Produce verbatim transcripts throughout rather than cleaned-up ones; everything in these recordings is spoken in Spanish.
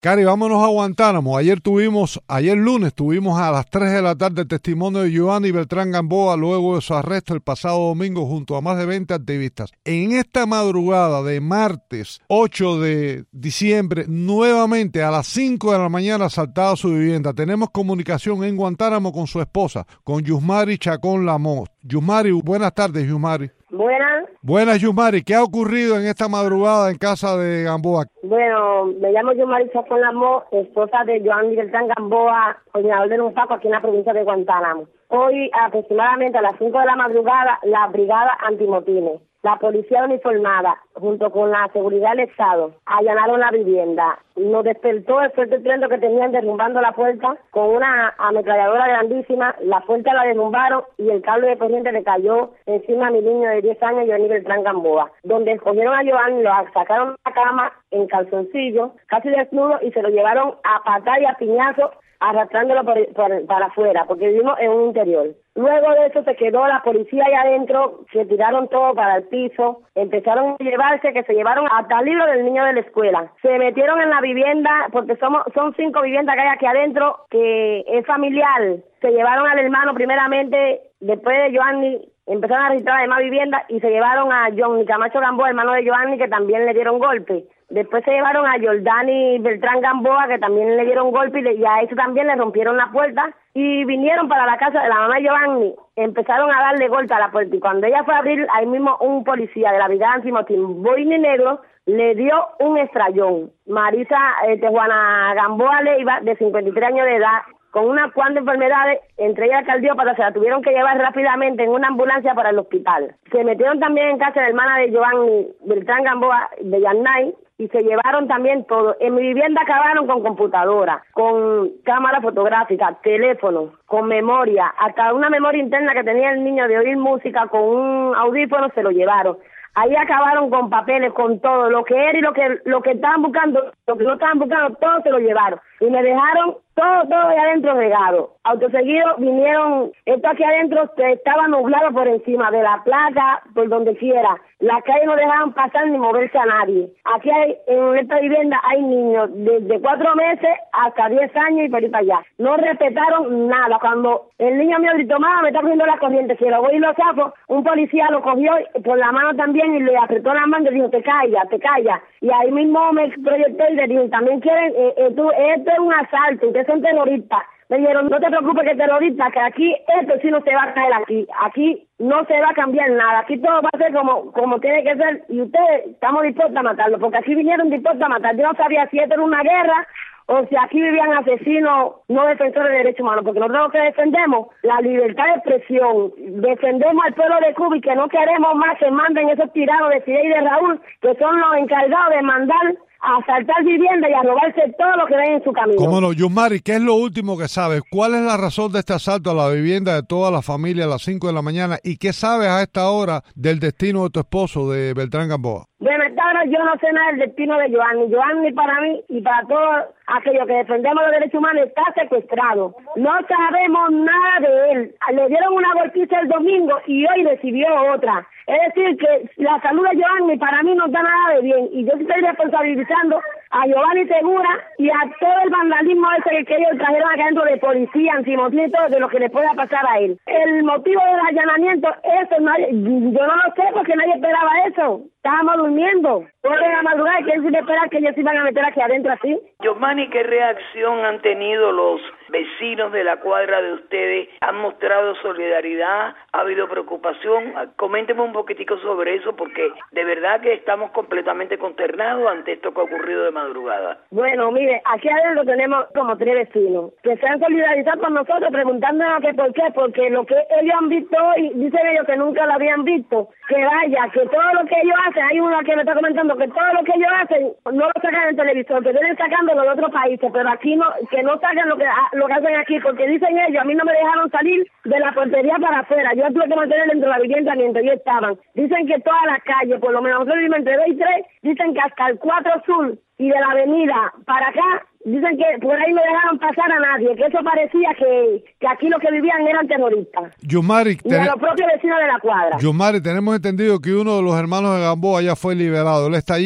Cari, vámonos a Guantánamo. Ayer tuvimos, ayer lunes tuvimos a las tres de la tarde el testimonio de Giovanni Beltrán Gamboa luego de su arresto el pasado domingo junto a más de veinte activistas. En esta madrugada de martes ocho de diciembre, nuevamente a las cinco de la mañana asaltado su vivienda. Tenemos comunicación en Guantánamo con su esposa, con Yusmari Chacón Lamont. Yusmari, buenas tardes, Yusmari. Buenas. Buenas, Yusmari. ¿Qué ha ocurrido en esta madrugada en casa de Gamboa? Bueno, me llamo Yusmari Chacón Lamont, esposa de Giovanni Beltrán Gamboa, coordinador de un FACO aquí en la provincia de Guantánamo. Hoy, aproximadamente a las cinco de la madrugada, la brigada antimotines, la policía uniformada, junto con la seguridad del Estado, allanaron la vivienda. Nos despertó el fuerte estruendo que tenían derrumbando la puerta con una ametralladora grandísima. La puerta la derrumbaron y el cable de corriente le cayó encima a mi niño de diez años, Giovanni Beltrán Gamboa. Donde escogieron a Giovanni, lo sacaron de la cama en calzoncillo, casi desnudo, y se lo llevaron a patar y a piñazo, arrastrándolo por, por, para afuera, porque vivimos en un interior. Luego de eso se quedó la policía ahí adentro, se tiraron todo para el piso, empezaron a llevarse, que se llevaron hasta el libro del niño de la escuela. Se metieron en la vivienda, porque somos son cinco viviendas que hay aquí adentro, que es familiar. Se llevaron al hermano primeramente, después de Giovanni, empezaron a registrar además viviendas y se llevaron a Johnny Camacho Gamboa, hermano de Giovanni, que también le dieron golpe. Después se llevaron a Jordani Beltrán Gamboa, que también le dieron golpe, y, le, y a eso también le rompieron la puerta. Y vinieron para la casa de la mamá de Giovanni, empezaron a darle golpe a la puerta. Y cuando ella fue a abrir, ahí mismo un policía de la brigada antimotín, boina negro, le dio un estrellón. Marisa eh, Tejuana Gamboa Leiva, de cincuenta y tres años de edad, con unas cuantas enfermedades, entre ellas cardiópata, se la tuvieron que llevar rápidamente en una ambulancia para el hospital. Se metieron también en casa de la hermana de Giovanni Beltrán Gamboa, de Yanay, y se llevaron también todo. En mi vivienda acabaron con computadora, con cámara fotográfica, teléfono, con memoria, hasta una memoria interna que tenía el niño de oír música con un audífono se lo llevaron. Ahí acabaron con papeles, con todo, lo que era y lo que lo que estaban buscando, lo que no estaban buscando, todo se lo llevaron. Y me dejaron todo, todo ahí adentro regado. Autoseguido vinieron, esto aquí adentro estaba nublado por encima de la placa, por donde quiera. La calle no dejaban pasar ni moverse a nadie. Aquí hay, en esta vivienda hay niños desde cuatro meses hasta diez años y por ahí para allá. No respetaron nada. Cuando el niño mío gritó, mamá, me está cogiendo la corriente, si lo voy y lo saco, un policía lo cogió por la mano también y le apretó la mano y le dijo, te calla, te calla. Y ahí mismo me proyectó y le dijo, también quieren, eh, eh, tú, esto es un asalto, ustedes son terroristas. Me dijeron, no te preocupes que terrorista, que aquí esto sí no se va a caer aquí. Aquí no se va a cambiar nada. Aquí todo va a ser como como tiene que ser y ustedes estamos dispuestos a matarlo, porque aquí vinieron dispuestos a matar. Yo no sabía si esto era una guerra o si aquí vivían asesinos no defensores de derechos humanos, porque nosotros lo que defendemos, la libertad de expresión, defendemos al pueblo de Cuba y que no queremos más que manden esos tiranos de Fidel y de Raúl, que son los encargados de mandar a asaltar viviendas y a robarse todo lo que ven en su camino. ¿Cómo no? Yusmari, ¿qué es lo último que sabes? ¿Cuál es la razón de este asalto a la vivienda de toda la familia a las cinco de la mañana? ¿Y qué sabes a esta hora del destino de tu esposo, de Beltrán Gamboa? Bueno, esta hora yo no sé nada del destino de Giovanni. Giovanni para mí y para todos aquellos que defendemos los derechos humanos está secuestrado. No sabemos nada de él. Le dieron una golpiza el domingo y hoy recibió otra. Es decir, que la salud de Giovanni para mí no está nada de bien. Y yo estoy responsabilizando a Giovanni Segura y a todo el vandalismo ese que ellos trajeron acá dentro de policía, antimotín y todo, de lo que le pueda pasar a él. El motivo del allanamiento, eso nadie, yo no lo sé porque nadie esperaba eso. Estábamos durmiendo. Por la madrugada, ¿quién se iba a esperar que ellos se iban a meter aquí adentro así? Giovanni, ¿qué reacción han tenido los vecinos de la cuadra de ustedes? ¿Han mostrado solidaridad? ¿Ha habido preocupación? Coménteme un poquitico sobre eso, porque de verdad que estamos completamente consternados ante esto que ha ocurrido de madrugada. Bueno, mire, aquí adentro tenemos como tres vecinos que se han solidarizado con nosotros preguntándonos que por qué, porque lo que ellos han visto y dicen ellos que nunca lo habían visto, que vaya, que todo lo que ellos hacen, hay uno que me está comentando que todo lo que ellos hacen no lo sacan en televisor, que vienen sacándolo de otros países, pero aquí no, que no sacan lo que lo que hacen aquí, porque dicen ellos, a mí no me dejaron salir de la portería para afuera, yo tuve que mantener dentro de la vivienda mientras ellos estaban. Dicen que toda la calle, por lo menos nosotros vivimos entre dos y tres, dicen que hasta el cuatro sur y de la avenida para acá, dicen que por ahí no dejaron pasar a nadie, que eso parecía que, que aquí los que vivían eran terroristas. Yusmari, y a los propios vecinos de la cuadra. Yusmari, tenemos entendido que uno de los hermanos de Gamboa ya fue liberado, ¿él está allí?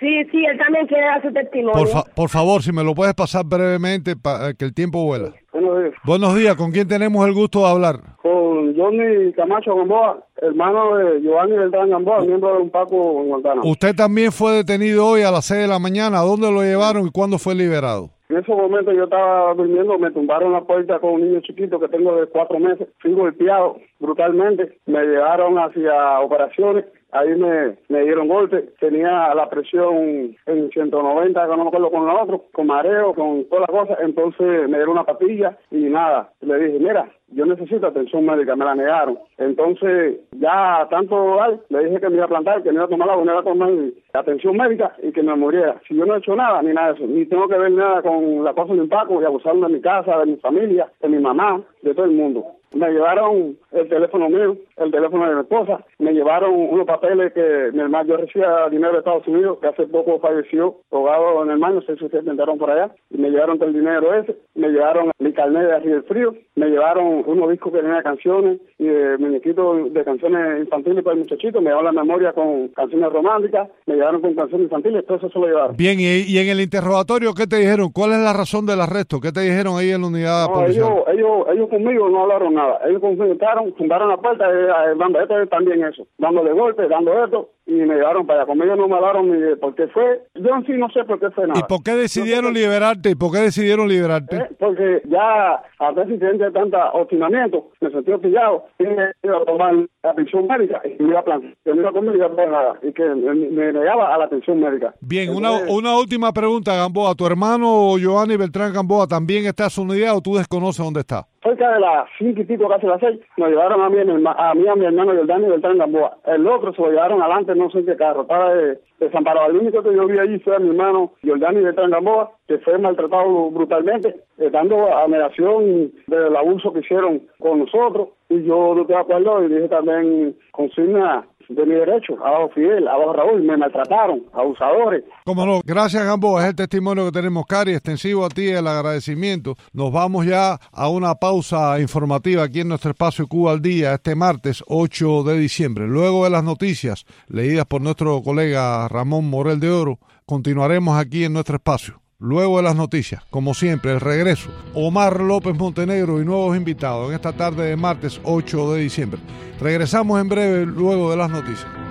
Sí, sí, él también quiere dar su testimonio. Por, fa por favor, si me lo puedes pasar brevemente, para que el tiempo vuela. Buenos días. Buenos días, ¿con quién tenemos el gusto de hablar? Con Johnny Camacho Gamboa, hermano de Giovanni Beltrán Gamboa, miembro de un Paco en Guantánamo. Usted también fue detenido hoy a las seis de la mañana. ¿A dónde lo llevaron y cuándo fue liberado? En ese momento yo estaba durmiendo, me tumbaron la puerta con un niño chiquito que tengo de cuatro meses, fui golpeado brutalmente, me llevaron hacia operaciones, ahí me, me dieron golpes, tenía la presión en ciento noventa, no me acuerdo con lo otro, con mareo, con todas las cosas, entonces me dieron una pastilla y nada, le dije, mira, yo necesito atención médica, me la negaron. Entonces, ya tanto ay, le dije que me iba a plantar, que me iba a tomar la me iba a tomar atención médica y que me muriera. Si yo no he hecho nada, ni nada de eso, ni tengo que ver nada con la cosa de Impaco y abusando de mi casa, de mi familia, de mi mamá, de todo el mundo. Me llevaron el teléfono mío, el teléfono de mi esposa, me llevaron unos papeles que mi hermano, yo recibía dinero de Estados Unidos, que hace poco falleció, ahogado en el mar, no sé si ustedes se enteraron por allá, y me llevaron todo el dinero ese, me llevaron mi carnet de Arriba del Frío, me llevaron unos discos que tenía de canciones y de muñequitos de canciones infantiles para el muchachito, me llevaron la memoria con canciones románticas, me llevaron con canciones infantiles, todo eso se lo llevaron. Bien, y, y en el interrogatorio, ¿qué te dijeron? ¿Cuál es la razón del arresto? ¿Qué te dijeron ahí en la unidad no, policial? Ellos, ellos, ellos conmigo no hablaron nada. Ellos confrontaron, tumbaron la puerta, eh, dando esto también eso, dándole golpes, dando esto, y me llevaron para allá. Conmigo no me hablaron ni de por qué fue. Yo en sí no sé por qué fue nada. ¿Y por qué decidieron no sé liberarte? ¿Y por qué decidieron liberarte? Eh, porque ya, a veces de tanta obstinamiento, me sentí hostillado, y me iba a tomar la atención médica, y me iba a plantar, que no iba a comer, iba a hacer nada, y que me, me negaba a la atención médica. Bien, Entonces, una, una última pregunta, Gamboa. ¿Tu hermano Giovanni Beltrán Gamboa también está en su unidad o tú desconoces dónde está? Cerca de las cinco y pico, casi las seis, nos llevaron a mí, a mi, a, mí, a mi hermano Giovanni Beltrán Gamboa. El otro se lo llevaron adelante, no sé en qué carro, estaba de, desamparado. El único que yo vi allí fue a mi hermano Giovanni Beltrán Gamboa, que fue maltratado brutalmente, eh, dando amenación del abuso que hicieron con nosotros. Y yo no estoy de acuerdo y dije también consigna de mi derecho, abajo Fidel, abajo Raúl, me maltrataron, abusadores. Cómo no, gracias Gamboa, es el testimonio que tenemos, Cari, extensivo a ti el agradecimiento. Nos vamos ya a una pausa informativa aquí en nuestro espacio Cuba al Día, este martes ocho de diciembre. Luego de las noticias leídas por nuestro colega Ramón Morel de Oro, continuaremos aquí en nuestro espacio. Luego de las noticias, como siempre, el regreso. Omar López Montenegro y nuevos invitados en esta tarde de martes ocho de diciembre. Regresamos en breve luego de las noticias.